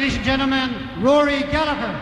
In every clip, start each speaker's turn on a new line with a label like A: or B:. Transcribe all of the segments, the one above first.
A: ladies and gentlemen, Rory Gallagher.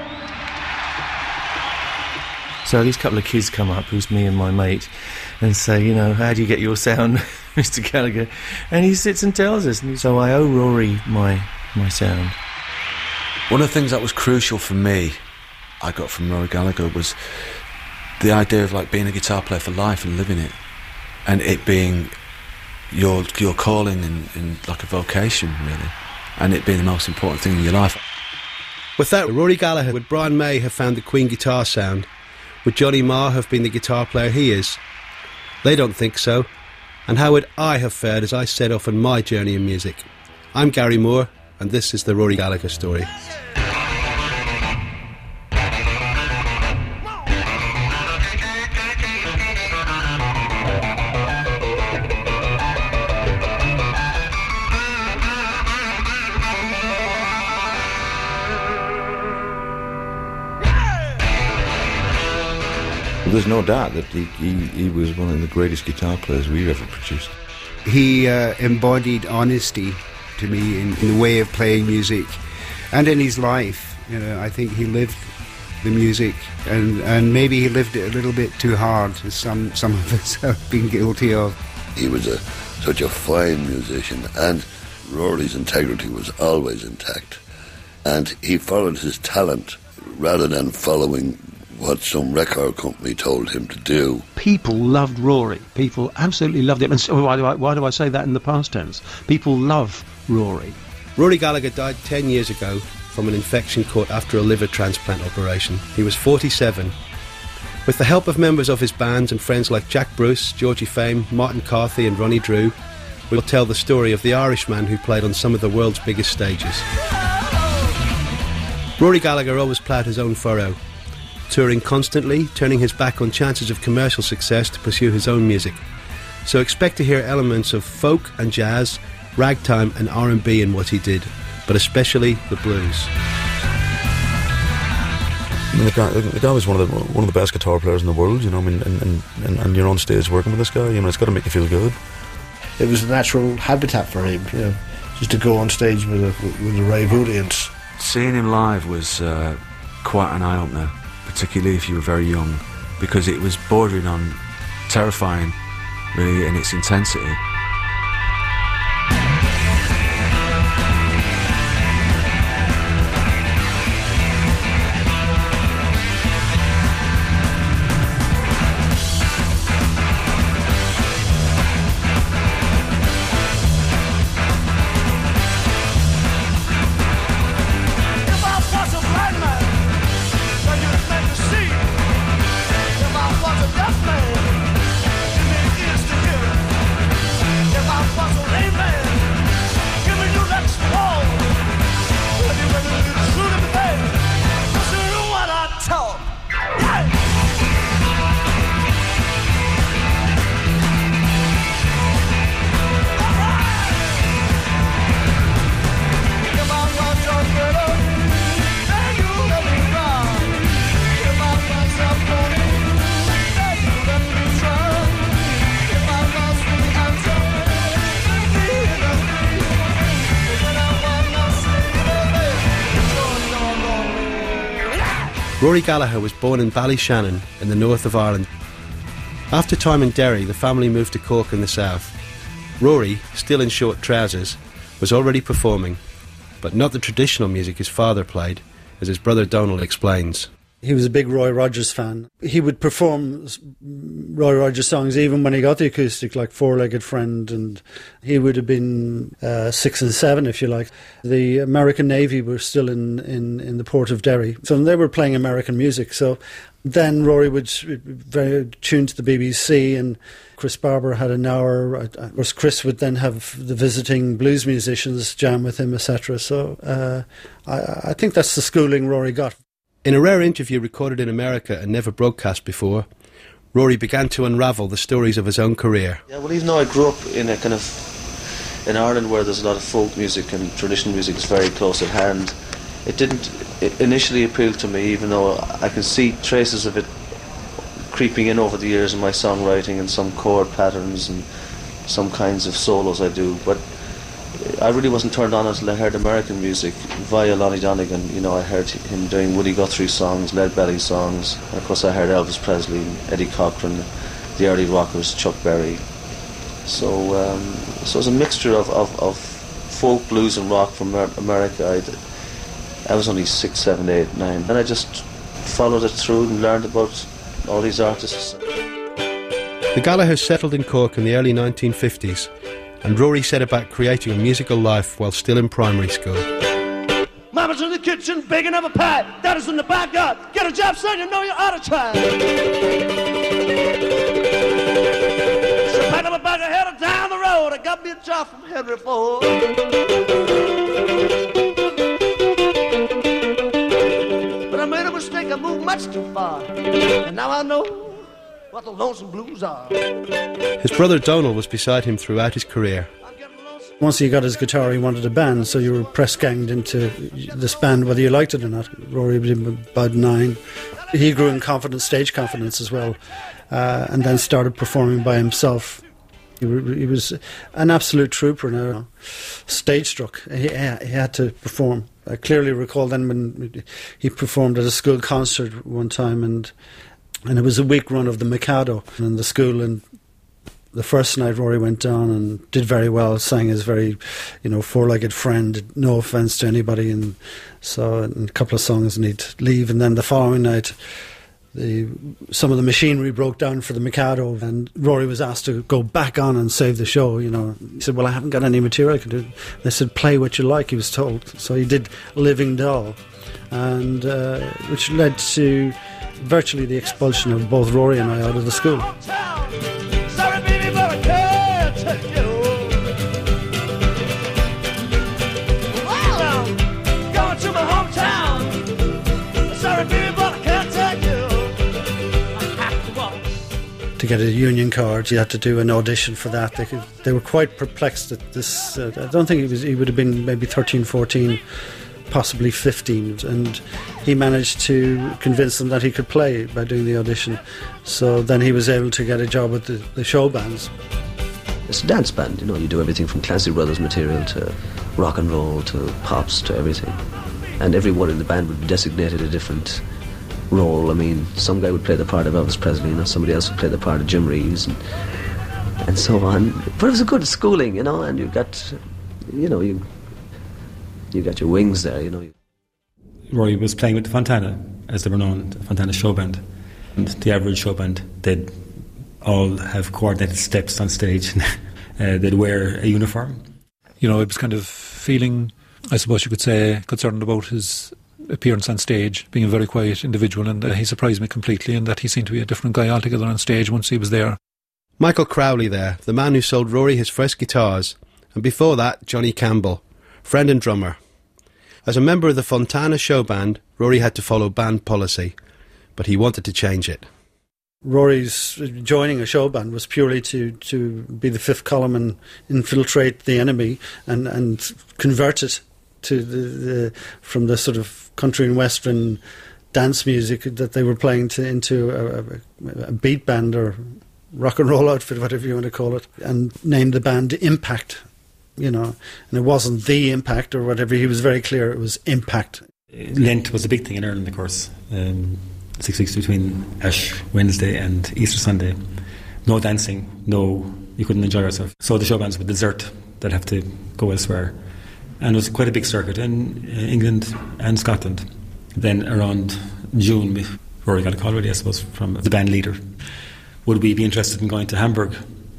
B: So these couple of kids come up, who's me and my mate, and say, you know, how do you get your sound, Mr. Gallagher? And he sits and tells us, and so I owe Rory my sound.
C: One of the things that was crucial for me, I got from Rory Gallagher, was the idea of like being a guitar player for life and living it, and it being your calling in like a vocation, really, and it being the most important thing in your life.
D: Without Rory Gallagher, would Brian May have found the Queen guitar sound? Would Johnny Marr have been the guitar player he is? They don't think so. And how would I have fared as I set off on my journey in music? I'm Gary Moore, and this is the Rory Gallagher story.
E: There's no doubt that he was one of the greatest guitar players we've ever produced.
F: He embodied honesty to me in the way of playing music and in his life. You know, I think he lived the music and maybe he lived it a little bit too hard, as some of us have been guilty of.
G: He was such a fine musician, and Rory's integrity was always intact, and he followed his talent rather than following what some record company told him to do.
H: People loved Rory. People absolutely loved him. And so why do I say that in the past tense? People love Rory.
D: Rory Gallagher died 10 years ago from an infection caught after a liver transplant operation. He was 47. With the help of members of his bands and friends like Jack Bruce, Georgie Fame, Martin Carthy and Ronnie Drew, we'll tell the story of the Irishman who played on some of the world's biggest stages. Rory Gallagher always ploughed his own furrow, touring constantly, turning his back on chances of commercial success to pursue his own music. So expect to hear elements of folk and jazz, ragtime and R&B in what he did, but especially the blues.
E: I mean, the guy was one of the best guitar players in the world, you know. I mean, and you're on stage working with this guy. You know, it's got to make you feel good.
I: It was a natural habitat for him, you know, just to go on stage with a rave audience.
C: Seeing him live was quite an eye opener, particularly if you were very young, because it was bordering on terrifying, really, in its intensity.
D: Rory Gallagher was born in Ballyshannon in the north of Ireland. After time in Derry, the family moved to Cork in the south. Rory, still in short trousers, was already performing, but not the traditional music his father played, as his brother Donald explains.
J: He was a big Roy Rogers fan. He would perform Roy Rogers songs even when he got the acoustic, like Four-Legged Friend, and he would have been 6 and 7, if you like. The American Navy were still in the port of Derry, so they were playing American music. So then Rory would very tuned to the BBC, and Chris Barber had an hour. Of course, Chris would then have the visiting blues musicians jam with him, etc. So I think that's the schooling Rory got.
D: In a rare interview recorded in America and never broadcast before, Rory began to unravel the stories of his own career.
K: Yeah, well, even though I grew up in a kind of in Ireland where there's a lot of folk music and traditional music is very close at hand, it didn't initially appeal to me, even though I can see traces of it creeping in over the years in my songwriting and some chord patterns and some kinds of solos I do. But I really wasn't turned on until I heard American music via Lonnie Donegan. You know, I heard him doing Woody Guthrie songs, Lead Belly songs, and of course I heard Elvis Presley, Eddie Cochran, the early rockers, Chuck Berry. So it was a mixture of folk, blues and rock from America. I was only 6, 7, 8, 9, and I just followed it through and learned about all these artists.
D: The Gallaghers settled in Cork in the early 1950s, and Rory set about creating a musical life while still in primary school.
L: Mama's in the kitchen baking up a pie. Daddy's in the backyard. Get a job, son, you know you ought to try. So pack up a bag of headed down the road. I got me a job from Henry Ford. But I made a mistake, I moved much too far. And now I know what the lonesome blues are.
D: His brother Donald was beside him throughout his career.
J: Once he got his guitar, he wanted a band, so you were press-ganged into this band, whether you liked it or not. Rory was about 9. He grew in confidence, stage confidence as well, and then started performing by himself. He was an absolute trooper now, stage-struck. He had to perform. I clearly recall then when he performed at a school concert one time, and it was a week run of the Mikado in the school, and the first night Rory went down and did very well, sang his very, four-legged friend, no offence to anybody, and so in a couple of songs and he'd leave, and then the following night some of the machinery broke down for the Mikado, and Rory was asked to go back on and save the show. He said, well, I haven't got any material I can do. They said, play what you like, he was told. So he did Living Doll, and which led to virtually the expulsion of both Rory and I out of the school.
L: Sorry, baby, but I can't take you. Well, I'm going to my hometown. Sorry, baby, but I can't take you. I have to walk.
J: To get a union card, you had to do an audition for that. They were quite perplexed at this. I don't think he would have been maybe 13, 14, possibly 15, and he managed to convince them that he could play by doing the audition. So then he was able to get a job with the show bands.
M: It's a dance band, you do everything from Clancy Brothers material to rock and roll to pops to everything. And everyone in the band would be designated a different role. I mean, some guy would play the part of Elvis Presley, somebody else would play the part of Jim Reeves, and so on. But it was a good schooling, and you got, you got your wings there,
N: Rory was playing with the Fontana, as they were known, the Fontana show band. And the average show band, they'd all have coordinated steps on stage. They'd wear a uniform.
O: I was kind of feeling, I suppose you could say, concerned about his appearance on stage, being a very quiet individual, and he surprised me completely, and that he seemed to be a different guy altogether on stage once he was there.
D: Michael Crowley there, the man who sold Rory his first guitars, and before that, Johnny Campbell, friend and drummer. As a member of the Fontana show band, Rory had to follow band policy, but he wanted to change it.
J: Rory's joining a show band was purely to be the fifth column and infiltrate the enemy and convert it to from the sort of country and western dance music that they were playing into a beat band or rock and roll outfit, whatever you want to call it, and named the band Impact. And it wasn't the Impact or whatever. He was very clear it was Impact.
N: Lent was a big thing in Ireland, of course. 6 weeks between Ash Wednesday and Easter Sunday. No dancing, you couldn't enjoy yourself. So the show bands would desert, they'd have to go elsewhere. And it was quite a big circuit in England and Scotland. Then around June, Rory got a call already, I suppose, from the band leader. Would we be interested in going to Hamburg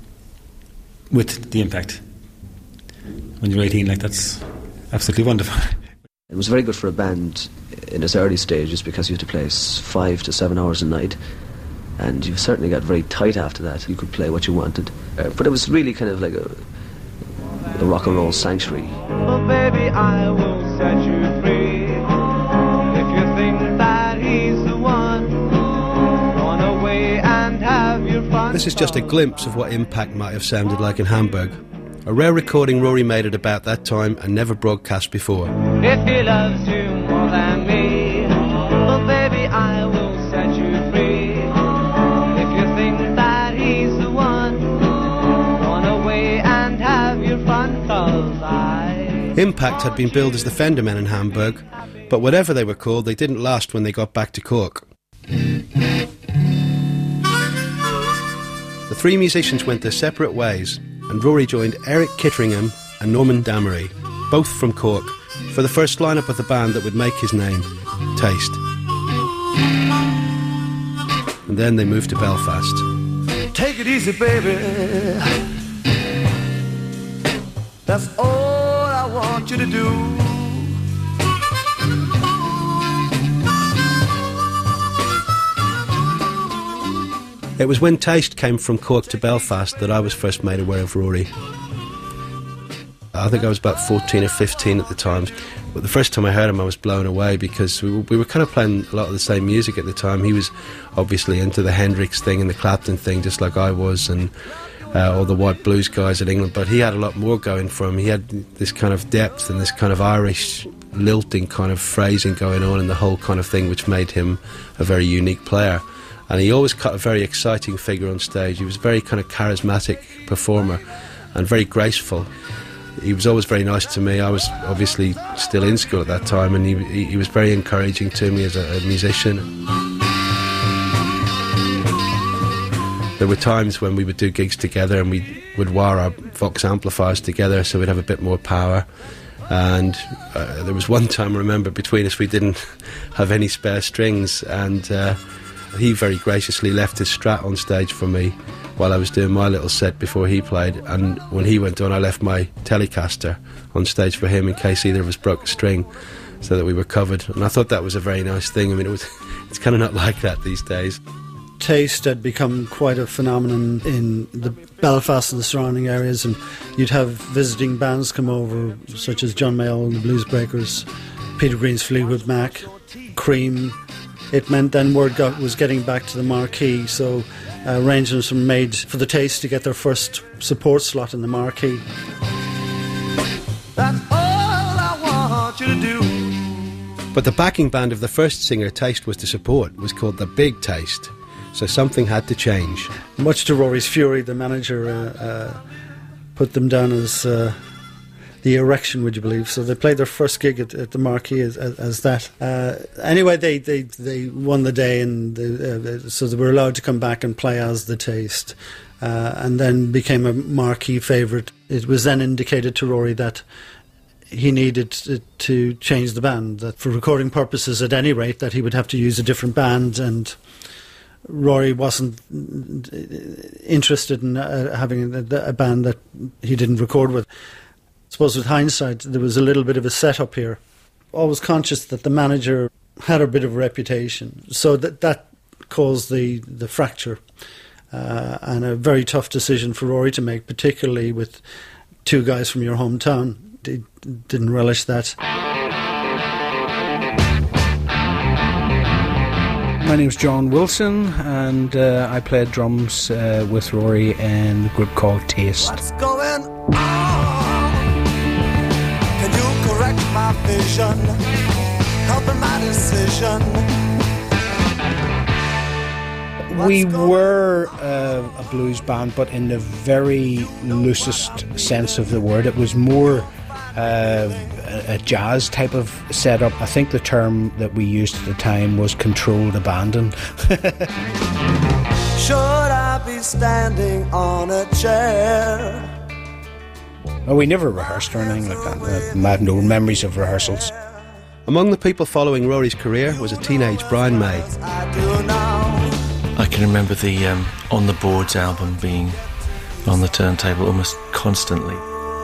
N: with the Impact? When you're 18, that's absolutely wonderful.
M: It was very good for a band in its early stages because you had to play 5 to 7 hours a night, and you certainly got very tight after that. You could play what you wanted, but it was really kind of like a rock and roll sanctuary.
L: Oh, baby, I will set you free. If you think that he's the one, run away and have your fun.
D: This is just a glimpse of what Impact might have sounded like in Hamburg. A rare recording Rory made at about that time and never broadcast before.
L: If he loves you more than me, oh baby, I will set you free. If you think that he's the one, run away and have your fun, 'cause I
D: Impact had been billed as the Fendermen in Hamburg, but whatever they were called, they didn't last when they got back to Cork. The three musicians went their separate ways, and Rory joined Eric Kitteringham and Norman Damery, both from Cork, for the first lineup of the band that would make his name, Taste. And then they moved to Belfast.
L: Take it easy, baby. That's all I want you to do.
D: It was when Taste came from Cork to Belfast that I was first made aware of Rory. I think I was about 14 or 15 at the time. But the first time I heard him, I was blown away because we were kind of playing a lot of the same music at the time. He was obviously into the Hendrix thing and the Clapton thing, just like I was, and all the white blues guys in England. But he had a lot more going for him. He had this kind of depth and this kind of Irish lilting kind of phrasing going on in the whole kind of thing, which made him a very unique player. And he always cut a very exciting figure on stage. He was a very kind of charismatic performer and very graceful. He was always very nice to me. I was obviously still in school at that time, and he was very encouraging to me as a musician. There were times when we would do gigs together and we would wire our Vox amplifiers together so we'd have a bit more power. And there was one time, I remember, between us we didn't have any spare strings, and he very graciously left his Strat on stage for me while I was doing my little set before he played, and when he went on I left my Telecaster on stage for him in case either of us broke a string, so that we were covered. And I thought that was a very nice thing. I mean, it's kind of not like that these days.
J: Taste had become quite a phenomenon in the Belfast and the surrounding areas, and you'd have visiting bands come over such as John Mayall and the Blues Breakers, Peter Green's Fleetwood Mac, Cream. It meant then word was getting back to the marquee, so arrangements were made for the Taste to get their first support slot in the marquee.
L: That's all I want you to do.
D: But the backing band of the first singer Taste was to support was called the Big Taste, so something had to change.
J: Much to Rory's fury, the manager put them down as the Erection, would you believe? So they played their first gig at the Marquee as that. Anyway, they won the day, and so they were allowed to come back and play as the Taste, and then became a Marquee favourite. It was then indicated to Rory that he needed to change the band, that for recording purposes at any rate, that he would have to use a different band, and Rory wasn't interested in having a band that he didn't record with. I suppose with hindsight, there was a little bit of a setup here. Always conscious that the manager had a bit of a reputation, so that caused the fracture, and a very tough decision for Rory to make, particularly with two guys from your hometown. They didn't relish that.
P: My name's John Wilson, and I played drums with Rory in a group called Taste.
L: What's going on? Can you correct my vision? Helping my decision?
P: We were a blues band, but in the very loosest sense of the word. It was more a jazz type of setup. I think the term that we used at the time was controlled abandon.
L: Should I be standing on a chair?
P: Well, we never rehearsed or anything like that. I had no memories of rehearsals.
D: Among the people following Rory's career was a teenage Brian May.
B: I can remember the On the Boards album being on the turntable almost constantly.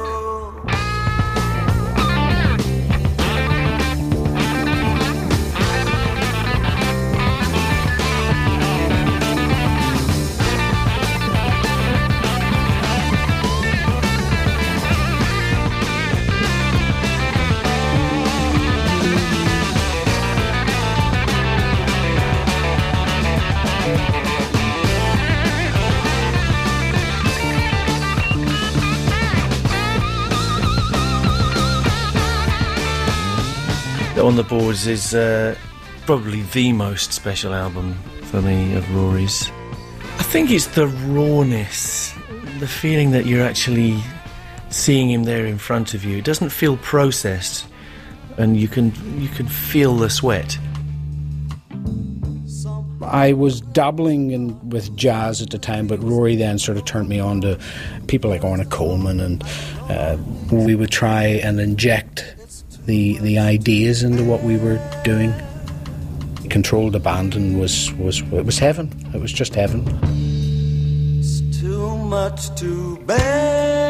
B: On the Boards is probably the most special album for me of Rory's. I think it's the rawness, the feeling that you're actually seeing him there in front of you. It doesn't feel processed, and you can feel the sweat.
P: I was dabbling with jazz at the time, but Rory then sort of turned me on to people like Ornette Coleman, and we would try and inject the ideas into what we were doing. Controlled the band, and it was heaven. It was just heaven.
L: It's too much to bear.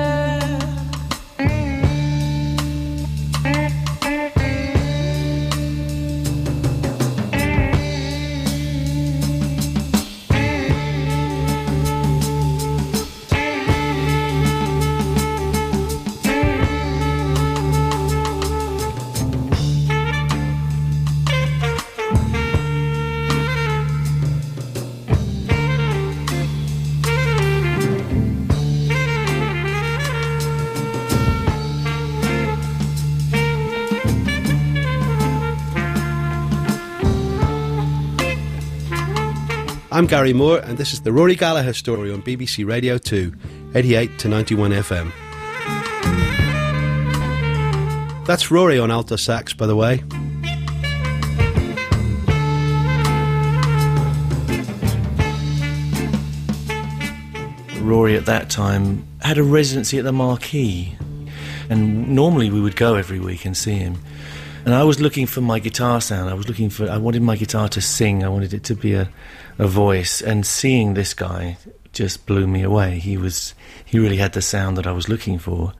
D: I'm Gary Moore, and this is the Rory Gallagher Story on BBC Radio 2, 88 to 91 FM. That's Rory on alto sax, by the way.
B: Rory at that time had a residency at the Marquee, and normally we would go every week and see him. And I was looking for my guitar sound. I wanted my guitar to sing. I wanted it to be a voice. And seeing this guy just blew me away. He really had the sound that I was looking for.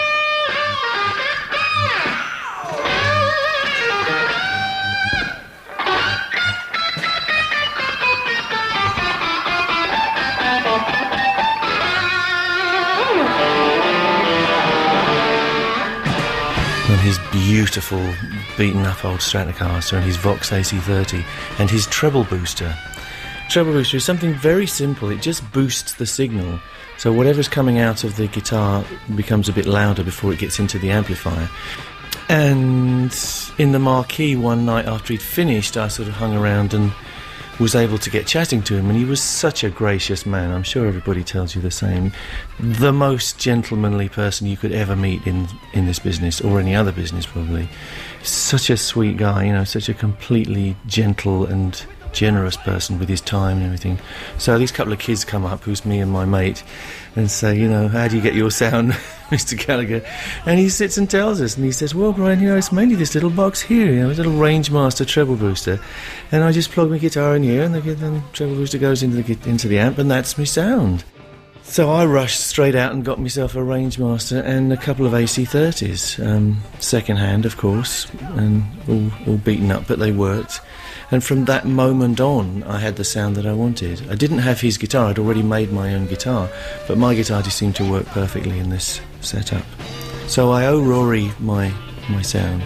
B: His beautiful beaten-up old Stratocaster and his Vox AC30 and his treble booster. Treble booster is something very simple. It just boosts the signal, so whatever's coming out of the guitar becomes a bit louder before it gets into the amplifier. And in the Marquee one night after he'd finished, I sort of hung around and was able to get chatting to him, and he was such a gracious man. I'm sure everybody tells you the same. The most gentlemanly person you could ever meet in this business, or any other business probably. Such a sweet guy, you know, such a completely gentle and generous person with his time and everything. So these couple of kids come up, who's me and my mate, and say, you know, how do you get your sound, Mr. Gallagher? And he sits and tells us, and he says, well, Brian, you know, it's mainly this little box here, you know, a little Rangemaster treble booster, and I just plug my guitar in here, and the treble booster goes into the amp, and that's my sound. So I rushed straight out and got myself a Rangemaster and a couple of AC30s, second hand, of course, and all beaten up, but they worked. And from that moment on, I had the sound that I wanted. I didn't have his guitar. I'd already made my own guitar, but my guitar just seemed to work perfectly in this setup. So I owe Rory my sound.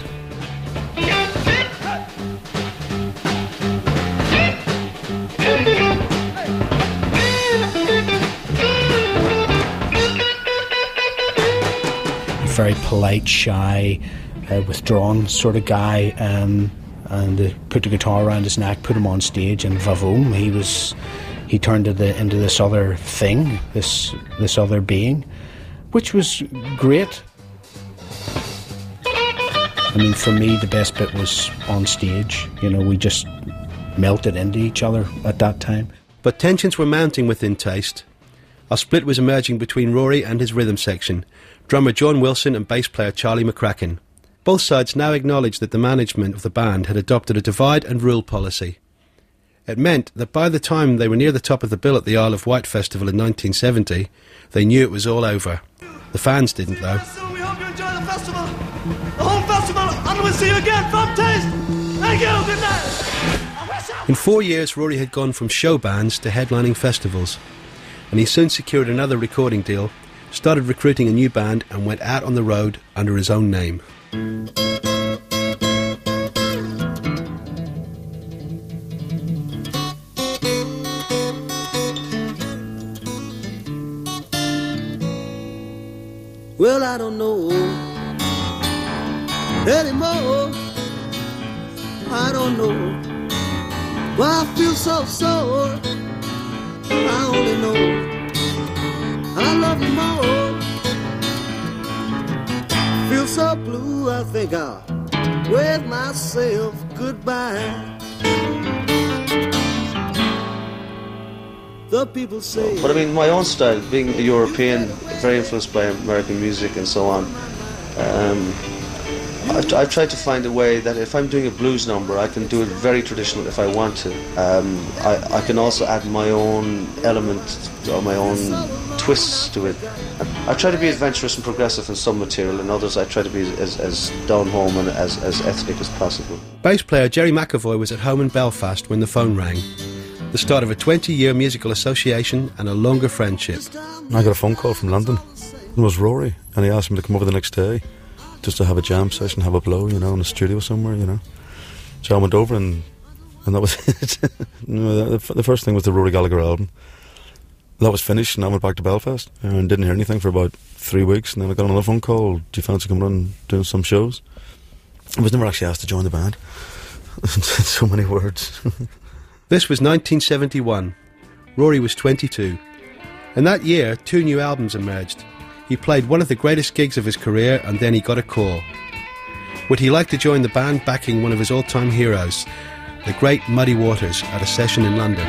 P: Very polite, shy, withdrawn sort of guy. And they put the guitar around his neck, put him on stage, and vavoom, he turned into this other thing, this other being, which was great. I mean, for me, the best bit was on stage. You know, we just melted into each other at that time.
D: But tensions were mounting within Taste. A split was emerging between Rory and his rhythm section, drummer John Wilson and bass player Charlie McCracken. Both sides now acknowledged that the management of the band had adopted a divide-and-rule policy. It meant that by the time they were near the top of the bill at the Isle of Wight Festival in 1970, they knew it was all over. The fans didn't, though.
L: So we hope you enjoy the festival, the whole festival, and we'll see you again from Taste. Thank you, good night.
D: In 4 years, Rory had gone from show bands to headlining festivals, and he soon secured another recording deal, started recruiting a new band, and went out on the road under his own name.
L: Well, I don't know anymore. I don't know why I feel so sore. I only know I love you more
Q: so blue, I think I'll wave myself goodbye. The people say...
K: But I mean, my own style, being a European, very influenced by American music and so on, I've tried to find a way that if I'm doing a blues number, I can do it very traditional if I want to. I can also add my own element or my own twists to it. I try to be adventurous and progressive in some material, and others I try to be as down home and as ethnic as possible.
D: Bass player Jerry McAvoy was at home in Belfast when the phone rang. The start of a 20-year musical association and a longer friendship.
E: I got a phone call from London. It was Rory, and he asked me to come over the next day just to have a jam session, have a blow, you know, in a studio somewhere, you know. So I went over and that was it. The first thing was the Rory Gallagher album. That was finished, and I went back to Belfast and didn't hear anything for about 3 weeks, and then I got another phone call, do you fancy coming on and doing some shows? I was never actually asked to join the band. So many words.
D: This was 1971. Rory was 22. And that year, 2 new albums emerged. He played one of the greatest gigs of his career, and then he got a call. Would he like to join the band backing one of his all-time heroes, the great Muddy Waters, at a session in London?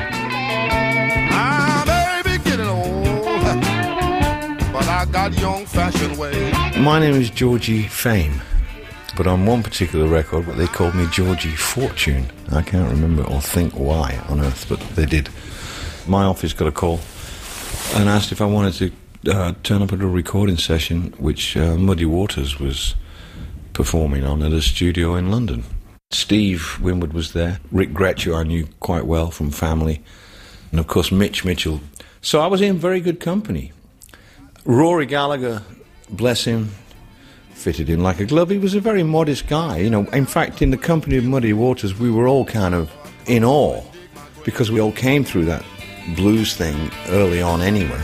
R: Baby, getting old, but I got young-fashioned ways.
S: My name is Georgie Fame, but on one particular record, what they called me Georgie Fortune. I can't remember or think why on earth, but they did. My office got a call and asked if I wanted to turn up at a recording session which Muddy Waters was performing on at a studio in London. Steve Winwood was there, Rick Gretsch, who I knew quite well from family, and of course Mitch Mitchell. So I was in very good company. Rory Gallagher, bless him, fitted in like a glove. He was a very modest guy, you know. In fact, in the company of Muddy Waters, we were all kind of in awe because we all came through that blues thing early on anyway.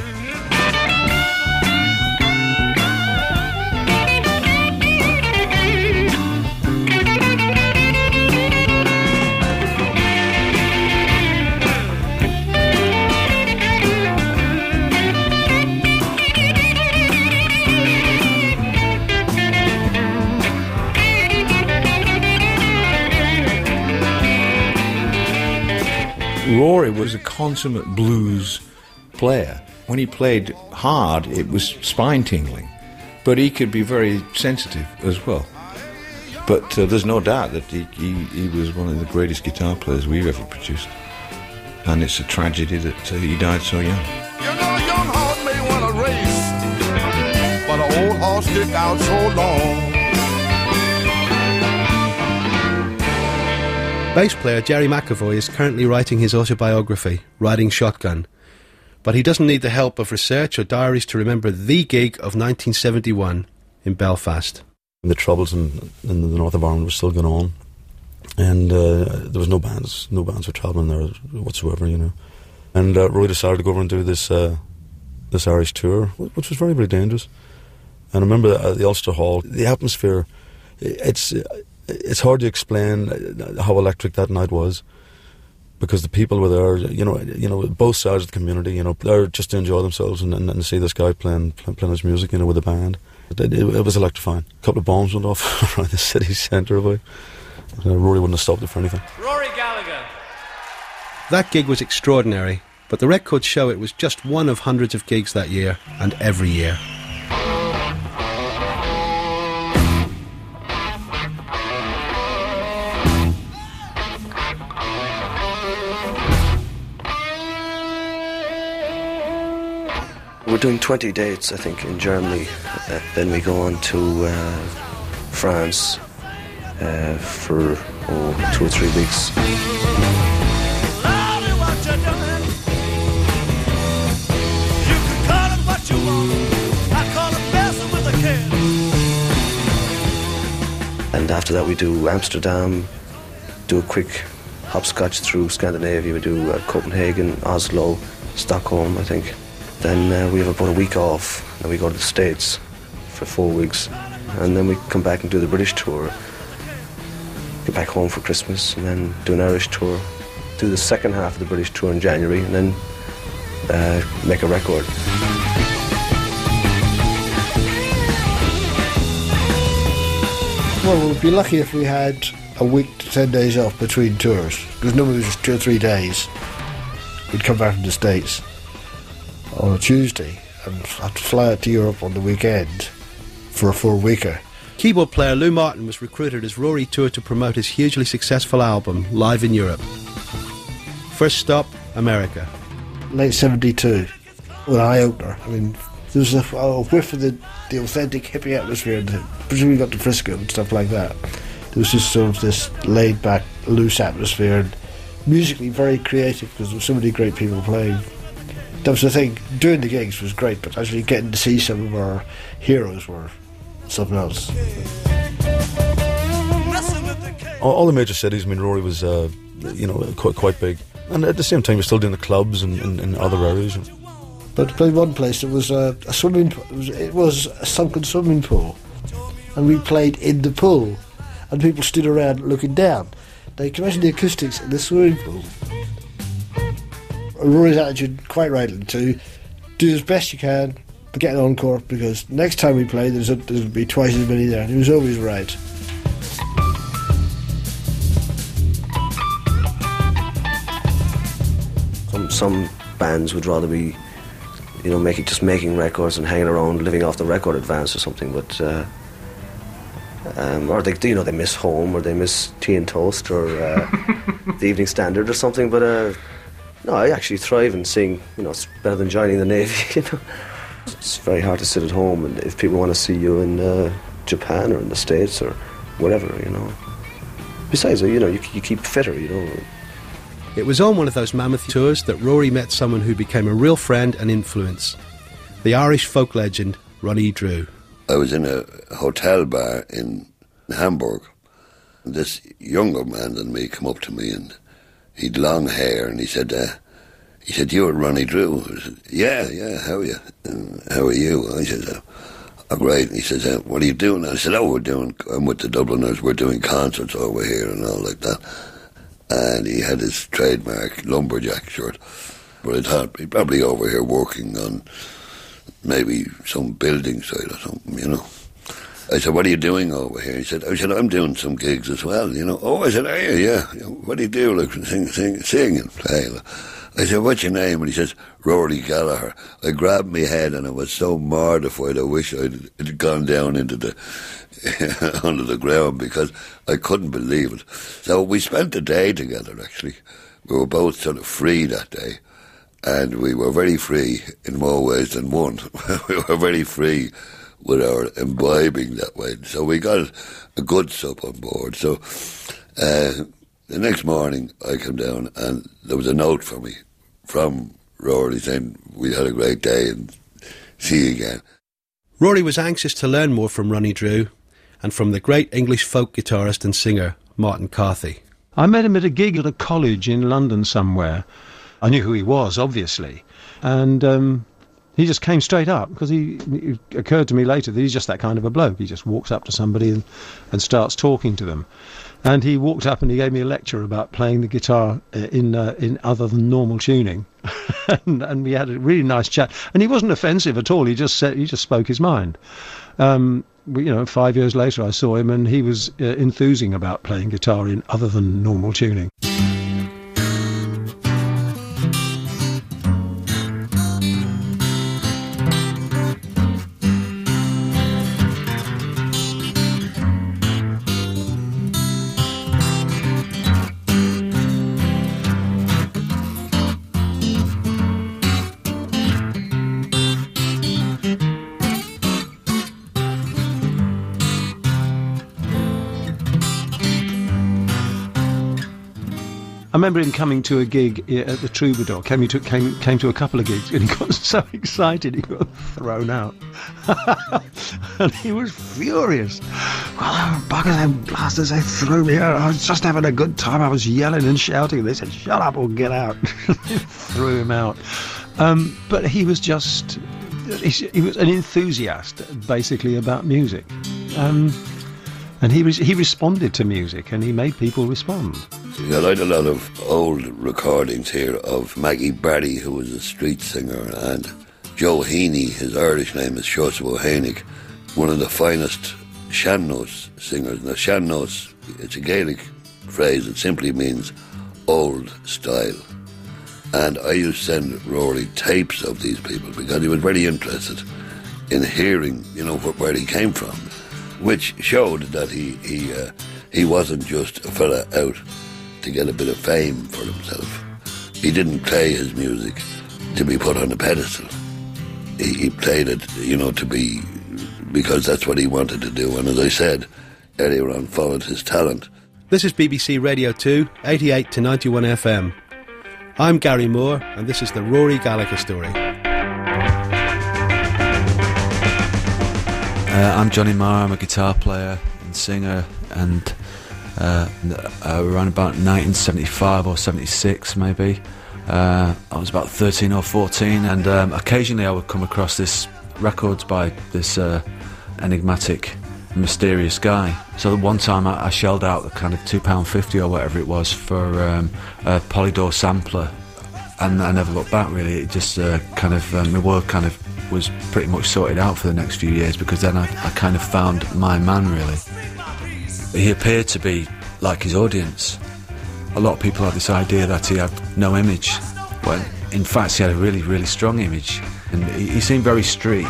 S: Rory was a consummate blues player. When he played hard, it was spine-tingling, but he could be very sensitive as well. But there's no doubt that he was one of the greatest guitar players we've ever produced, and it's a tragedy that he died so young.
R: You know, a young horse may want to race, but an old horse stick out so long.
D: Bass player Jerry McAvoy is currently writing his autobiography, Riding Shotgun. But he doesn't need the help of research or diaries to remember the gig of 1971 in Belfast.
E: The Troubles in the north of Ireland were still going on, and there was no bands were travelling there whatsoever, you know. And Roy decided to go over and do this Irish tour, which was very, very dangerous. And I remember at the Ulster Hall, the atmosphere, it's hard to explain how electric that night was, because the people were there, you know, both sides of the community, you know, they're just to enjoy themselves and see this guy playing his music, you know, with a band. It was electrifying. A couple of bombs went off around the city centre of it. Rory wouldn't have stopped it for anything.
L: Rory Gallagher.
D: That gig was extraordinary, but the records show it was just one of hundreds of gigs that year, and every year.
M: We're doing 20 dates, I think, in Germany. Then we go on to France for 2 or 3 weeks. And after that we do Amsterdam, do a quick hopscotch through Scandinavia. We do Copenhagen, Oslo, Stockholm, I think. Then we have about a week off, and we go to the States for 4 weeks, and then we come back and do the British tour, get back home for Christmas, and then do an Irish tour, do the second half of the British tour in January, and then make a record.
I: Well, we'd be lucky if we had a week to 10 days off between tours, because normally it was 2 or 3 days. We'd come back from the States on a Tuesday and have to fly out to Europe on the weekend for a 4-weeker.
D: Keyboard player Lou Martin was recruited as Rory toured to promote his hugely successful album, Live in Europe. First stop, America.
I: Late 72, an eye-opener. I mean, there was a whiff of the authentic hippie atmosphere, and presumably got to Frisco and stuff like that. There was just sort of this laid-back, loose atmosphere, and musically very creative because there were so many great people playing. That was the thing. Doing the gigs was great, but actually getting to see some of our heroes were something else.
E: All the major cities, I mean, Rory was, quite big. And at the same time, he was still doing the clubs and other areas.
I: But to play one place, it was a swimming pool. It was a sunken swimming pool. And we played in the pool. And people stood around looking down. Now, you can imagine the acoustics in the swimming pool. Rory's attitude, quite rightly, to do as best you can, but get an encore, because next time we play, there'll be twice as many there. And he was always right.
M: Some bands would rather be, making records and hanging around, living off the record advance or something. But or they miss home, or they miss tea and toast, or the Evening Standard or something. But no, I actually thrive and sing. It's better than joining the Navy. It's very hard to sit at home, and if people want to see you in Japan or in the States or whatever, Besides, you keep fitter,
D: It was on one of those mammoth tours that Rory met someone who became a real friend and influence. The Irish folk legend, Ronnie Drew.
G: I was in a hotel bar in Hamburg. This younger man than me come up to me, and he'd long hair, and he said, "You were Ronnie Drew?" I said, yeah, how are you? How are you? I said, "Oh, great." And he says, "What are you doing?" I said, "I'm with the Dubliners, we're doing concerts over here," and all like that. And he had his trademark lumberjack shirt. But I thought he'd probably over here working on maybe some building site or something, I said, "What are you doing over here?" He said, "I'm doing some gigs as well, "Oh," I said, "Are you? Yeah. What do you do?" Like, sing and play. I said, "What's your name?" And he says, "Rory Gallagher." I grabbed my head and I was so mortified. I wish I'd gone down into the under the ground, because I couldn't believe it. So we spent the day together, actually. We were both sort of free that day, and we were very free in more ways than one. We were very free with our imbibing that way. So we got a good sup on board. So the next morning I came down and there was a note for me from Rory saying we had a great day and see you again.
D: Rory was anxious to learn more from Ronnie Drew and from the great English folk guitarist and singer Martin Carthy.
H: I met him at a gig at a college in London somewhere. I knew who he was, obviously, and he just came straight up, because it occurred to me later that he's just that kind of a bloke. He just walks up to somebody and starts talking to them. And he walked up and he gave me a lecture about playing the guitar in other than normal tuning, and we had a really nice chat. And he wasn't offensive at all. He just spoke his mind. 5 years later, I saw him, and he was enthusing about playing guitar in other than normal tuning. I remember him coming to a gig at the Troubadour, came to a couple of gigs, and he got so excited he got thrown out. And he was furious. "Well, bugger them blasters, they threw me out. I was just having a good time. I was yelling and shouting, and they said, 'Shut up or get out.'" They threw him out. But he was just... He was an enthusiast, basically, about music. And he responded to music, and he made people respond.
G: Yeah, I had a lot of old recordings here of Maggie Barry, who was a street singer, and Joe Heaney. His Irish name is Shosua Heinig, one of the finest sean-nós singers. Now, sean-nós, it's a Gaelic phrase. It simply means old style. And I used to send Rory tapes of these people because he was very interested in hearing, you know, where he came from, which showed that he wasn't just a fella out to get a bit of fame for himself. He didn't play his music to be put on a pedestal. He played it, you know, because that's what he wanted to do. And as I said earlier on, followed his talent.
D: This is BBC Radio 2, 88 to 91 FM. I'm Gary Moore, and this is the Rory Gallagher story.
C: I'm Johnny Marr. I'm a guitar player and singer, and around about 1975 or 76 maybe, I was about 13 or 14, and occasionally I would come across this records by this enigmatic, mysterious guy. So one time I shelled out the kind of £2.50 or whatever it was for a Polydor sampler, and I never looked back really. It just kind of my world kind of was pretty much sorted out for the next few years, because then I kind of found my man really. He appeared to be like his audience. A lot of people had this idea that he had no image, when in fact he had a really, really strong image, and he seemed very street.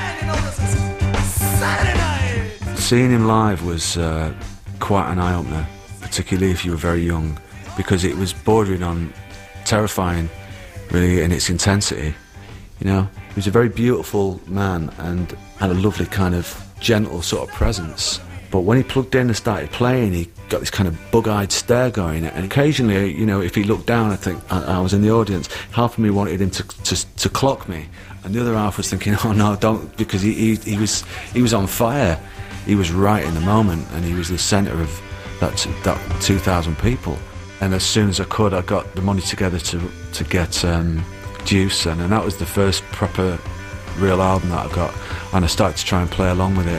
C: Seeing him live was quite an eye-opener, particularly if you were very young, because it was bordering on terrifying, really, in its intensity. You know, he was a very beautiful man and had a lovely kind of gentle sort of presence. But when he plugged in and started playing, he got this kind of bug-eyed stare going, and occasionally, you know, if he looked down, I think I was in the audience, half of me wanted him to clock me, and the other half was thinking, oh no, don't, because he was on fire. He was right in the moment, and he was the centre of that 2,000 people. And as soon as I could, I got the money together to get Juice, and that was the first proper real album that I got, and I started to try and play along with it.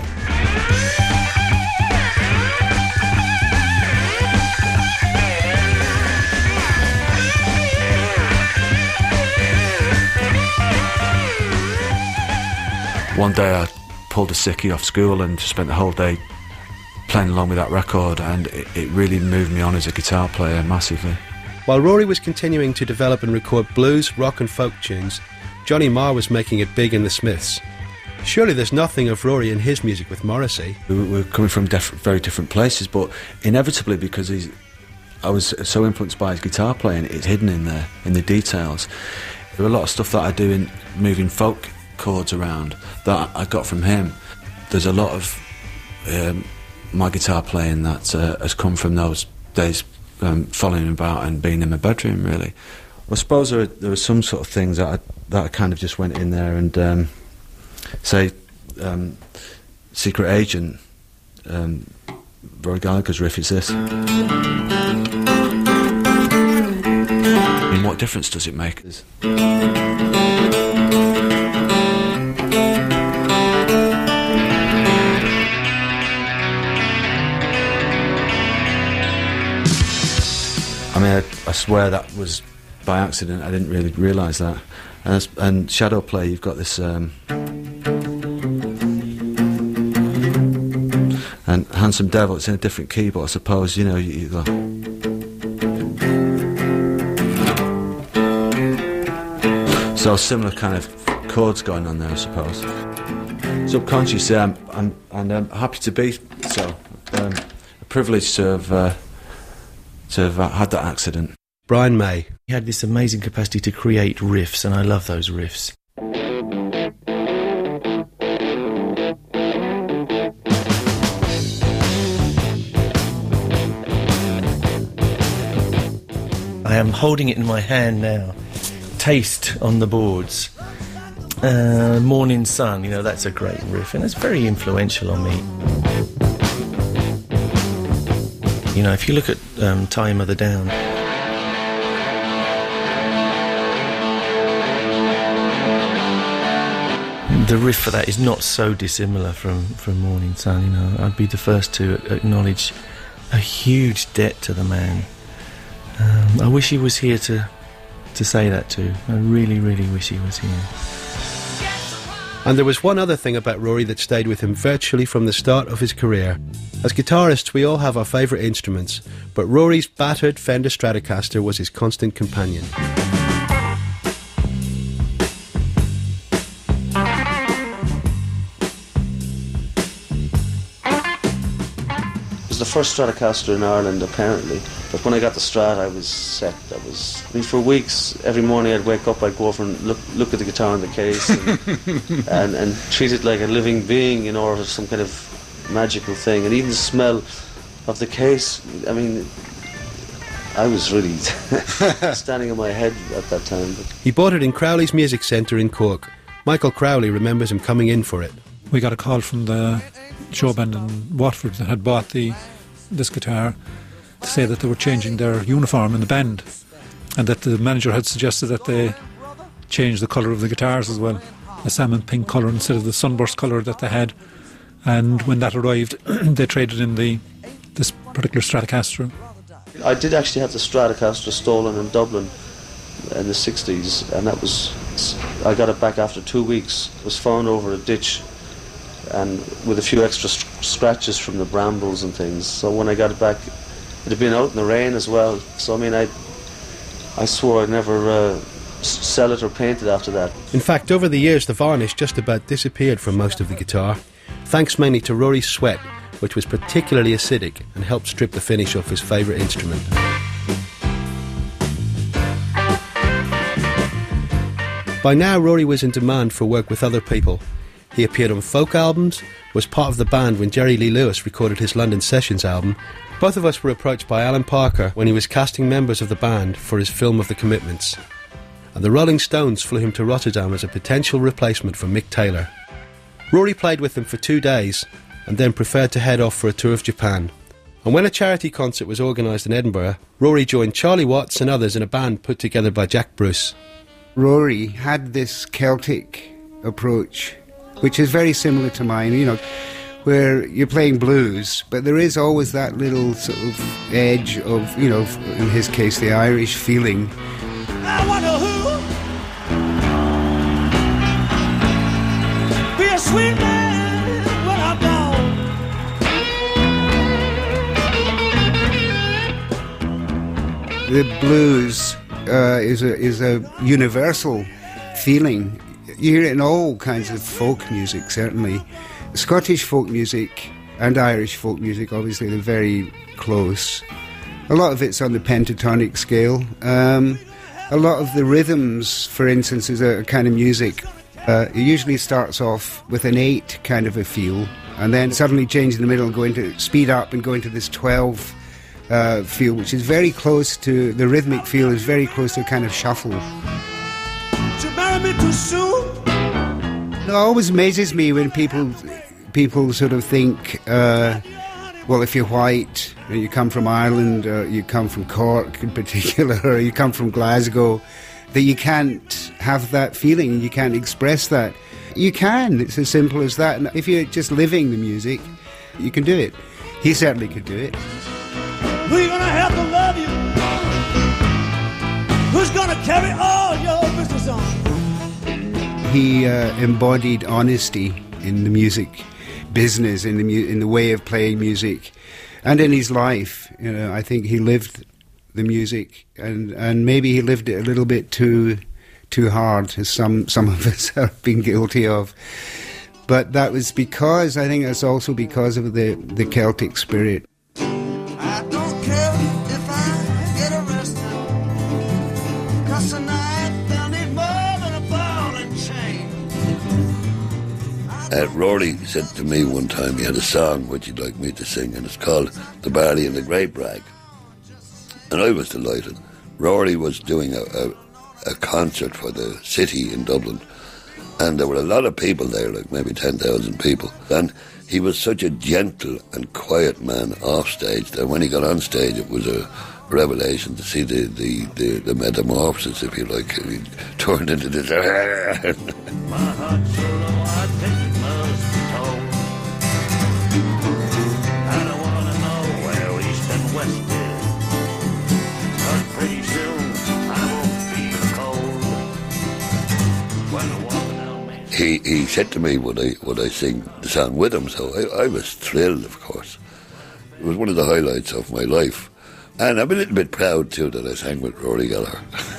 C: One day I pulled a sickie off school and just spent the whole day playing along with that record, and it really moved me on as a guitar player massively.
D: While Rory was continuing to develop and record blues, rock and folk tunes, Johnny Marr was making it big in the Smiths. Surely there's nothing of Rory in his music with Morrissey.
C: We're coming from very different places, but inevitably, because I was so influenced by his guitar playing, it's hidden in there, in the details. There are a lot of stuff that I do in moving folk chords around that I got from him. There's a lot of my guitar playing that has come from those days following him about and being in my bedroom, really. I suppose there were some sort of things that I kind of just went in there and say Secret Agent, Rory Gallagher's riff is this. I mean, what difference does it make? I mean, I swear that was by accident. I didn't really realise that. And Shadow Play, you've got this... and Handsome Devil, it's in a different key, but I suppose, you know, you go... So similar kind of chords going on there, I suppose. Subconsciously, I'm happy to be so. A privilege to have had that accident.
D: Brian May.
B: He had this amazing capacity to create riffs, and I love those riffs. I am holding it in my hand now. Taste on the boards. Morning Sun, you know, that's a great riff, and it's very influential on me. You know, if you look at Tie Your Mother Down, the riff for that is not so dissimilar from Morning Sun. You know, I'd be the first to acknowledge a huge debt to the man. I wish he was here to say that too. I really, really wish he was here.
D: And there was one other thing about Rory that stayed with him virtually from the start of his career. As guitarists, we all have our favourite instruments, but Rory's battered Fender Stratocaster was his constant companion.
K: It was the first Stratocaster in Ireland, apparently. But when I got the Strat, I was set. For weeks, every morning I'd wake up, I'd go over and look at the guitar in the case and treat it like a living being, or some kind of magical thing. And even the smell of the case, I mean, I was really standing on my head at that time. But
D: he bought it in Crowley's Music Centre in Cork. Michael Crowley remembers him coming in for it.
O: We got a call from the show band in Watford that had bought this guitar to say that they were changing their uniform in the band, and that the manager had suggested that they change the colour of the guitars as well, a salmon pink colour instead of the sunburst colour that they had. And when that arrived, they traded in this particular Stratocaster.
K: I did actually have the Stratocaster stolen in Dublin in the 60s, and I got it back after 2 weeks. It was found over a ditch, and with a few extra scratches from the brambles and things. So when I got it back, it had been out in the rain as well. So I mean, I swore I'd never sell it or paint it after that.
D: In fact, over the years, the varnish just about disappeared from most of the guitar, thanks mainly to Rory's sweat, which was particularly acidic and helped strip the finish off his favourite instrument. By now, Rory was in demand for work with other people. He appeared on folk albums, was part of the band when Jerry Lee Lewis recorded his London Sessions album. Both of us were approached by Alan Parker when he was casting members of the band for his film of The Commitments. And the Rolling Stones flew him to Rotterdam as a potential replacement for Mick Taylor. Rory played with them for 2 days and then preferred to head off for a tour of Japan. And when a charity concert was organised in Edinburgh, Rory joined Charlie Watts and others in a band put together by Jack Bruce.
F: Rory had this Celtic approach, which is very similar to mine, where you're playing blues, but there is always that little sort of edge of, in his case, the Irish feeling.
L: I wonder who be a sweet man when I'm gone.
F: The blues is a universal feeling. You hear it in all kinds of folk music, certainly. Scottish folk music and Irish folk music, obviously, they're very close. A lot of it's on the pentatonic scale. A lot of the rhythms, for instance, is a kind of music. It usually starts off with an 8 kind of a feel, and then suddenly change in the middle and go into speed up and go into this 12 feel, which is very close to, the rhythmic feel is very close to a kind of shuffle.
L: You marry me too soon?
F: It always amazes me when people sort of think, well, if you're white, and you come from Ireland, or you come from Cork in particular, or you come from Glasgow, that you can't have that feeling, you can't express that. You can, it's as simple as that. And if you're just living the music, you can do it. He certainly could do it.
L: Who you gonna have to love you? Who's gonna carry all your business on?
F: He embodied honesty in the music business, in the way of playing music, and in his life. I think he lived the music, and maybe he lived it a little bit too hard, as some of us have been guilty of. But that was because, I think that's also because of the Celtic spirit.
L: I don't care if I get arrested, 'cause tonight they'll need more than a ball and chain.
G: Rory said to me one time he had a song which he'd like me to sing, and it's called The Barley and the Grape Rag. And I was delighted. Rory was doing a concert for the city in Dublin, and there were a lot of people there, like maybe 10,000 people. And he was such a gentle and quiet man off stage that when he got on stage, it was a revelation to see the metamorphosis, if you like. He turned into this.
L: My heart's so low, I think it must be told. I don't want to know where east and west is, 'cause pretty soon I won't feel the cold. When the walking down Main
G: he said to me, would I sing the song with him? So I was thrilled, of course. It was one of the highlights of my life. And I'm a little bit proud, too, that I sang with Rory Gallagher.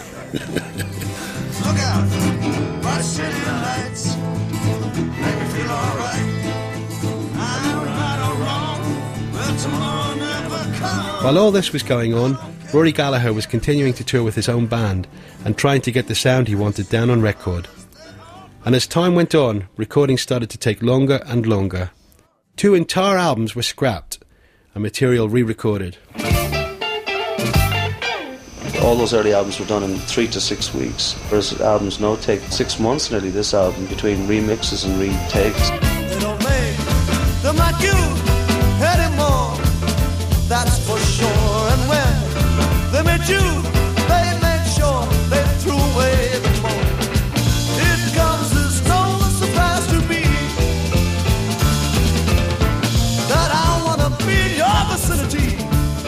Q: Look out, my city lights make me feel alright. I'm right or wrong, but tomorrow never comes.
D: While all this was going on, Rory Gallagher was continuing to tour with his own band and trying to get the sound he wanted down on record. And as time went on, recordings started to take longer and longer. 2 entire albums were scrapped and material re-recorded.
K: All those early albums were done in 3 to 6 weeks, whereas albums now take 6 months nearly, this album, between remixes and retakes.
Q: They don't make them like you anymore, that's for sure. And when they met you, they made sure they threw away the more. It comes as no surprise to me that I want to be in your vicinity.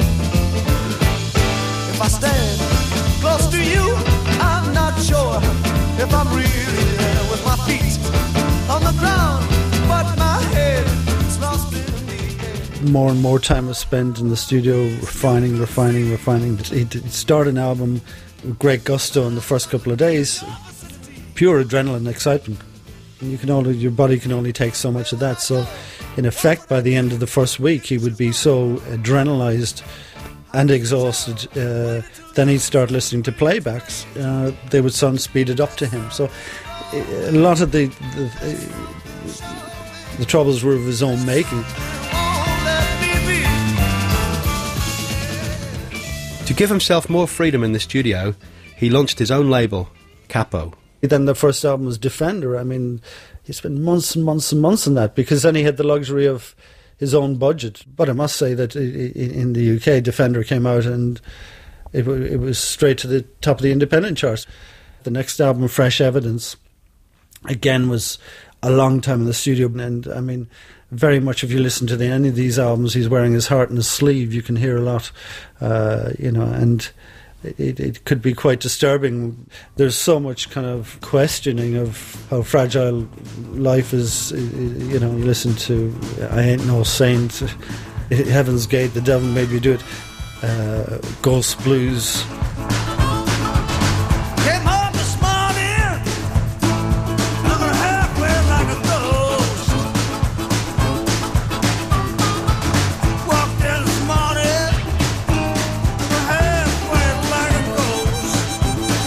Q: If I stand close to you, I'm not sure if I'm really there with my feet on the ground, but my head is lost in the air.
J: More and more time was spent in the studio refining. He'd start an album with great gusto in the first couple of days, pure adrenaline excitement. And your body can only take so much of that. So, in effect, by the end of the first week, he would be so adrenalized and exhausted, then he'd start listening to playbacks. They would sound speeded up to him. So a lot of the troubles were of his own making.
D: To give himself more freedom in the studio, he launched his own label, Capo.
J: Then the first album was Defender. I mean, he spent months and months and months on that, because then he had the luxury of his own budget. But I must say that in the UK, Defender came out and it was straight to the top of the independent charts. The next album, Fresh Evidence, again was a long time in the studio. And I mean, very much if you listen to any of these albums, he's wearing his heart on his sleeve. You can hear a lot, and it could be quite disturbing. There's so much kind of questioning of how fragile life is. You listen to I Ain't No Saint, Heaven's Gate, The Devil Made Me Do It, Ghost Blues.
Q: Came home this morning, looking halfway like a ghost. Walked in this morning, looking halfway like a ghost.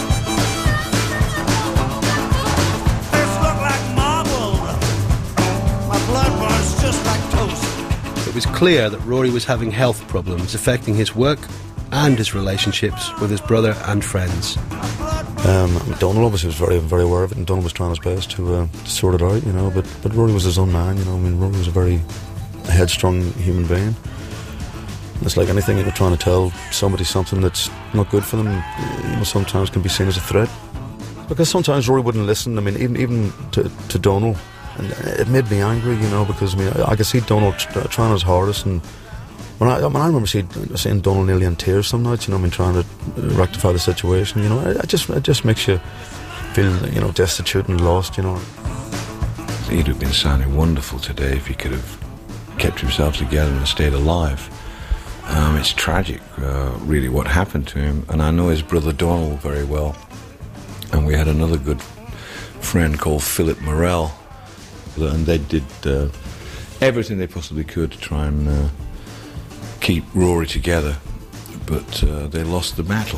Q: Face look like marble, my blood runs just like toast.
D: It was clear that Rory was having health problems affecting his work and his relationships with his brother and friends.
E: Donald obviously was very, very aware of it, and Donald was trying his best to sort it out, but Rory was his own man, Rory was a very headstrong human being. It's like anything, trying to tell somebody something that's not good for them, sometimes can be seen as a threat. Because sometimes Rory wouldn't listen, even to Donald. And it made me angry, because I could see Donald trying his hardest, and when I remember seeing Donald nearly in tears some nights, trying to rectify the situation, it just makes you feel, destitute and lost,
S: He'd have been sounding wonderful today if he could have kept himself together and stayed alive. It's tragic, really, what happened to him, and I know his brother Donald very well, and we had another good friend called Philip Morell, and they did everything they possibly could to try and keep Rory together, but they lost the battle.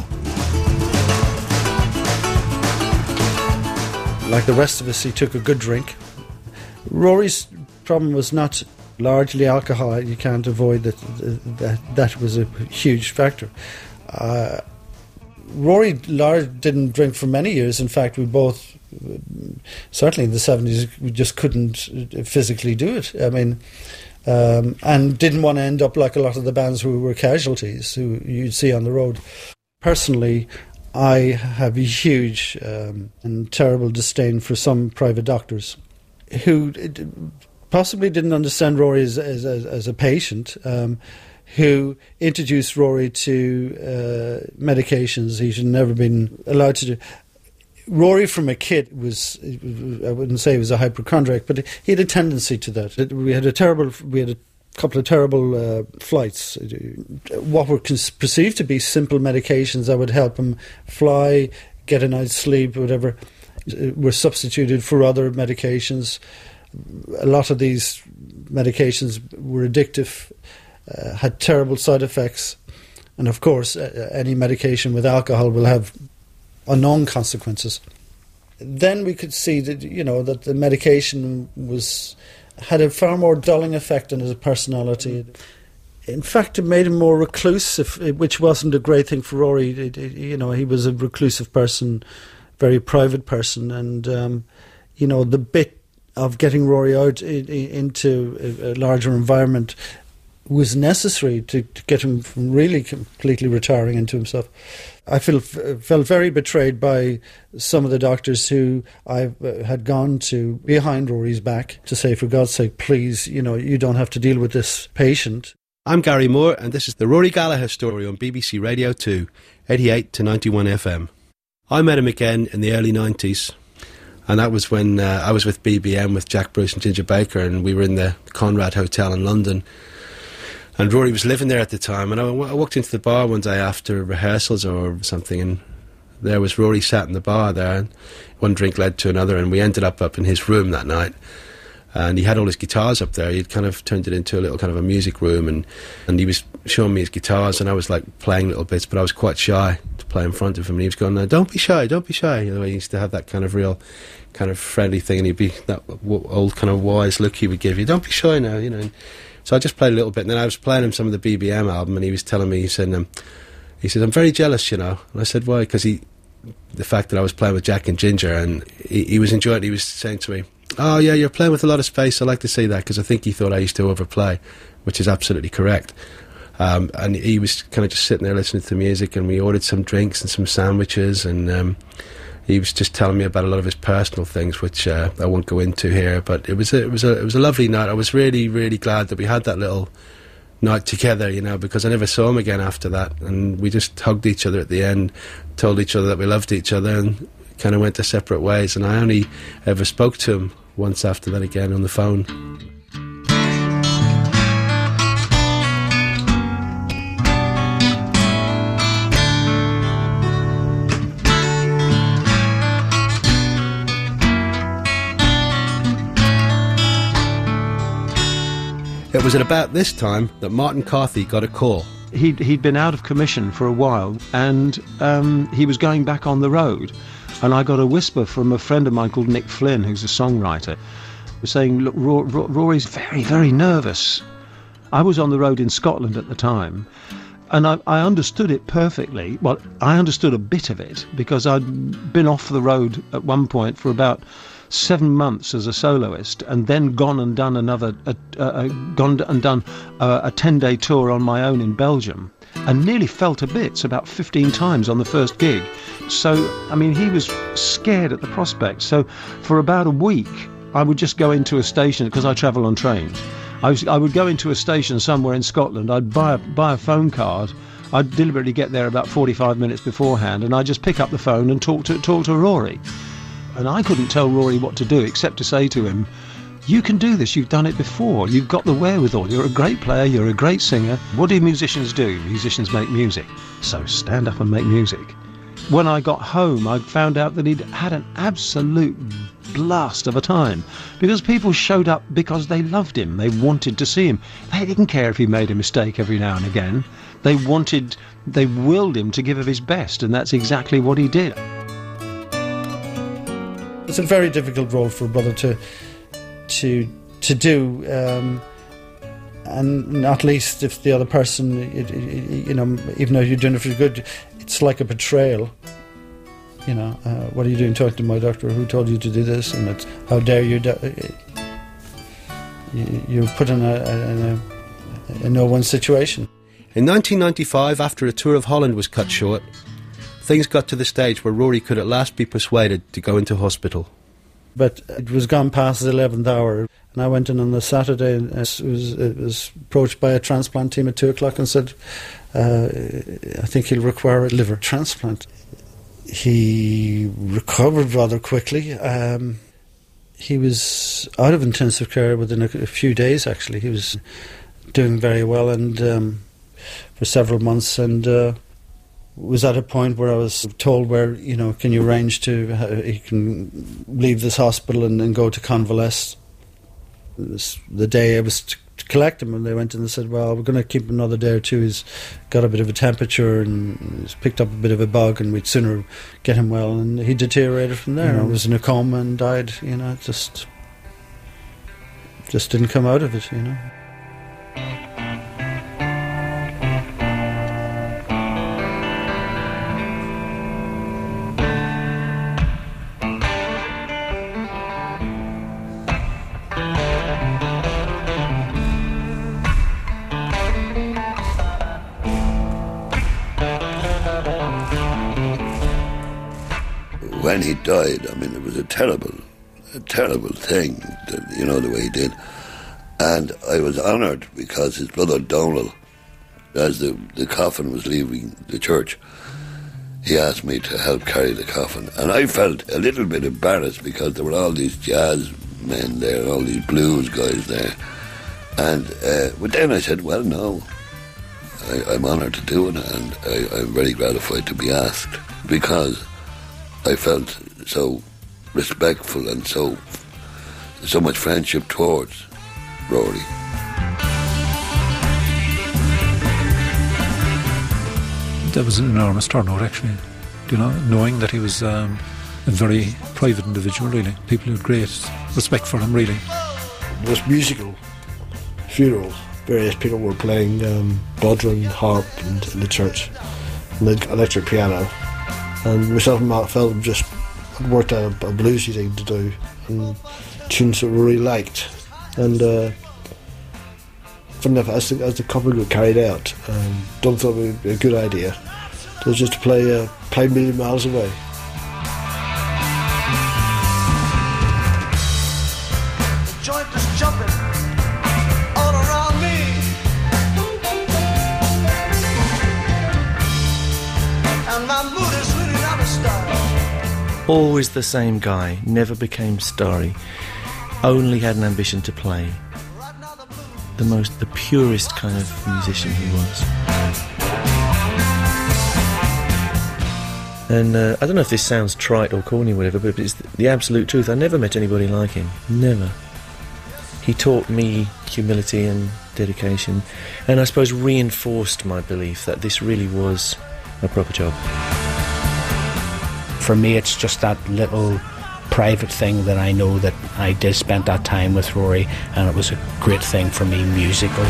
J: Like the rest of us, he took a good drink. Rory's problem was not largely alcohol. You can't avoid that was a huge factor. Rory didn't drink for many years. In fact, we both, certainly in the 70s, we just couldn't physically do it. And didn't want to end up like a lot of the bands who were casualties, who you'd see on the road. Personally, I have a huge and terrible disdain for some private doctors who possibly didn't understand Rory as a patient, who introduced Rory to medications he should never been allowed to do. Rory from a kid was, I wouldn't say he was a hypochondriac, but he had a tendency to that. We had a couple of terrible flights. What were perceived to be simple medications that would help him fly, get a night's sleep, whatever, were substituted for other medications. A lot of these medications were addictive, had terrible side effects, and of course any medication with alcohol will have unknown consequences. Then we could see that, that the medication had a far more dulling effect on his personality. In fact, it made him more reclusive, which wasn't a great thing for Rory. He was a reclusive person, very private person, and the bit of getting Rory out into a larger environment was necessary to get him from really completely retiring into himself. I felt very betrayed by some of the doctors who I had gone to behind Rory's back to say, for God's sake, please, you don't have to deal with this patient.
D: I'm Gary Moore, and this is the Rory Gallagher Story on BBC Radio 2, 88 to 91 FM. I met him again in the early 90s, and that was when I was with BBM with Jack Bruce and Ginger Baker, and we were in the Conrad Hotel in London. And Rory was living there at the time, and I walked into the bar one day after rehearsals or something, and there was Rory sat in the bar there, and one drink led to another, and we ended up in his room that night. And he had all his guitars up there. He'd kind of turned it into a little kind of a music room, and he was showing me his guitars, and I was like playing little bits, but I was quite shy to play in front of him. And he was going, "No, don't be shy, don't be shy." He used to have that kind of real kind of friendly thing, and he'd be that old kind of wise look he would give you. "Don't be shy now, So I just played a little bit, and then I was playing him some of the BBM album, and he was telling me, he said, "I'm very jealous, And I said, "Why?" Because the fact that I was playing with Jack and Ginger, and he was enjoying it. He was saying to me, "Oh yeah, you're playing with a lot of space. I like to see that," because I think he thought I used to overplay, which is absolutely correct. And he was kind of just sitting there listening to the music, and we ordered some drinks and some sandwiches, and he was just telling me about a lot of his personal things, which I won't go into here. But it was a lovely night. I was really, really glad that we had that little night together, because I never saw him again after that, and we just hugged each other at the end, told each other that we loved each other, and kind of went their separate ways. And I only ever spoke to him once after that again on the phone. It was at about this time that Martin Carthy got a call.
H: He'd been out of commission for a while, and he was going back on the road. And I got a whisper from a friend of mine called Nick Flynn, who's a songwriter, saying, "Look, Rory's very, very nervous." I was on the road in Scotland at the time, and I understood it perfectly. Well, I understood a bit of it, because I'd been off the road at one point for about 7 months as a soloist, and then gone and done a 10-day tour on my own in Belgium, and nearly fell to bits about 15 times on the first gig. So, he was scared at the prospect. So for about a week, I would just go into a station, because I travel on trains. I would go into a station somewhere in Scotland, I'd buy a phone card, I'd deliberately get there about 45 minutes beforehand, and I'd just pick up the phone and talk to Rory. And I couldn't tell Rory what to do except to say to him, "You can do this, you've done it before, you've got the wherewithal, you're a great player, you're a great singer. What do musicians do? Musicians make music. So stand up and make music." When I got home, I found out that he'd had an absolute blast of a time, because people showed up because they loved him, they wanted to see him. They didn't care if he made a mistake every now and again. They willed him to give of his best, and that's exactly what he did.
J: It's a very difficult role for a brother to do, and not least if the other person, even though you're doing it for good, it's like a betrayal. What are you doing talking to my doctor? Who told you to do this? And it's, how dare you? You're put in a no-win situation.
D: In 1995, after a tour of Holland was cut short, things got to the stage where Rory could at last be persuaded to go into hospital.
J: But it was gone past the 11th hour, and I went in on the Saturday, and it was approached by a transplant team at 2 o'clock and said, "I think he'll require a liver transplant." he recovered rather quickly. He was out of intensive care within a few days, actually. He was doing very well and for several months, and was at a point where I was told where, can you arrange he can leave this hospital and go to convalesce. It was the day I was to collect him, and they went in and said, well, we're going to keep him another day or two. He's got a bit of a temperature and he's picked up a bit of a bug, and we'd sooner get him well. And he deteriorated from there. I was in a coma and died, just didn't come out of it,
G: When he died, it was a terrible thing, the way he did. And I was honoured because his brother Donald, as the coffin was leaving the church, he asked me to help carry the coffin. And I felt a little bit embarrassed because there were all these jazz men there and all these blues guys there. And but then I said, well, no, I'm honoured to do it, and I'm very gratified to be asked, because I felt so respectful and so much friendship towards Rory.
O: That was an enormous turnout, actually. Knowing that he was a very private individual, really. People who had great respect for him, really.
I: It was musical funerals. Various people were playing bodhrán, harp in the church, and the electric piano. And myself and Mark Feldman just worked out a bluesy thing to do, and tunes that we really liked. And as the couple got carried out, Doug thought it would be a good idea. It was just to play a million miles away.
Q: The joint is jumping all around me, and my mood is really not a star.
B: Always the same guy, never became starry, only had an ambition to play. The purest kind of musician he was. And I don't know if this sounds trite or corny or whatever, but it's the absolute truth. I never met anybody like him. Never. He taught me humility and dedication, and I suppose reinforced my belief that this really was a proper job.
P: For me, it's just that little private thing that I know that I did spend that time with Rory, and it was a great thing for me musically.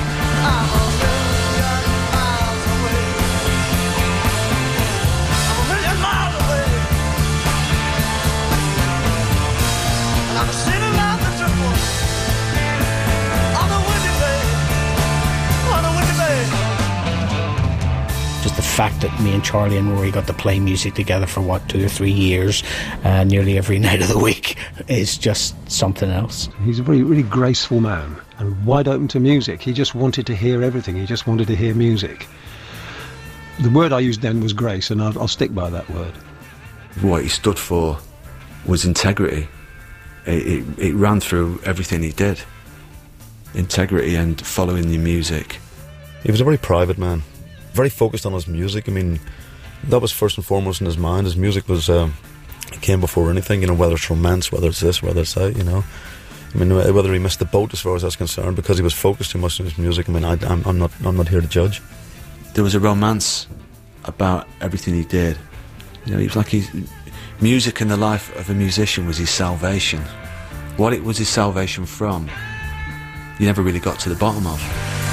P: Just the fact that me and Charlie and Rory got to play music together for 2 or 3 years, nearly every night of the week, is just something else.
H: He's a very, really graceful man and wide open to music. He just wanted to hear everything. He just wanted to hear music. The word I used then was grace, and I'll stick by that word.
C: What he stood for was integrity. It ran through everything he did. Integrity and following your music.
E: He was a very private man, very focused on his music. That was first and foremost in his mind. His music was came before anything, whether it's romance, whether it's this, whether it's that, whether he missed the boat as far as that's concerned, because he was focused too much on his music. I'm not here to judge.
C: There was a romance about everything he did. He was like music in the life of a musician was his salvation. What it was his salvation from, you never really got to the bottom of.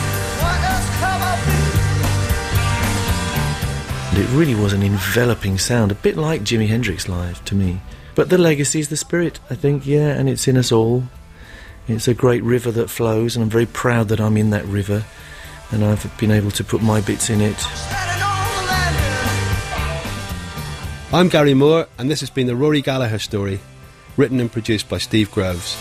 B: And it really was an enveloping sound, a bit like Jimi Hendrix live to me. But the legacy is the spirit, I think, yeah, and it's in us all. It's a great river that flows, and I'm very proud that I'm in that river, and I've been able to put my bits in it.
D: I'm Gary Moore, and this has been the Rory Gallagher Story, written and produced by Steve Groves.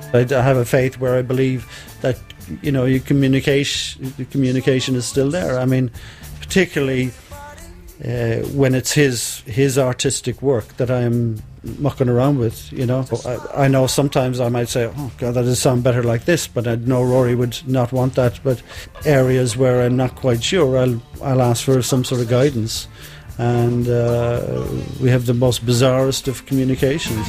J: I have a faith where I believe that, you know, your communication is still there. I mean, particularly when it's his artistic work that I'm mucking around with, you know. I know sometimes I might say, oh God, that does sound better like this, but I know Rory would not want that. But areas where I'm not quite sure, I'll ask for some sort of guidance. And we have the most bizarrest of communications.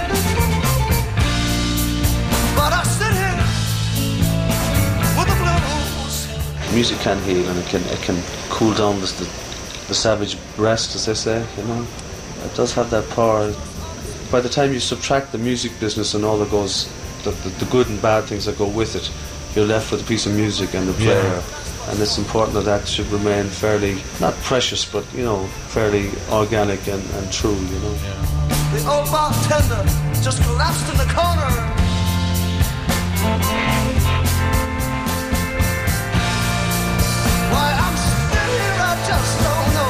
K: Music can heal, and it can cool down the savage breast, as they say, you know. It does have that power. By the time you subtract the music business and all that goes, the good and bad things that go with it, you're left with a piece of music and the player. Yeah. And it's important that should remain fairly, not precious, but, you know, fairly organic and true, you know. Yeah.
Q: The old bartender just collapsed in the corner. Why I'm still here, I just don't know.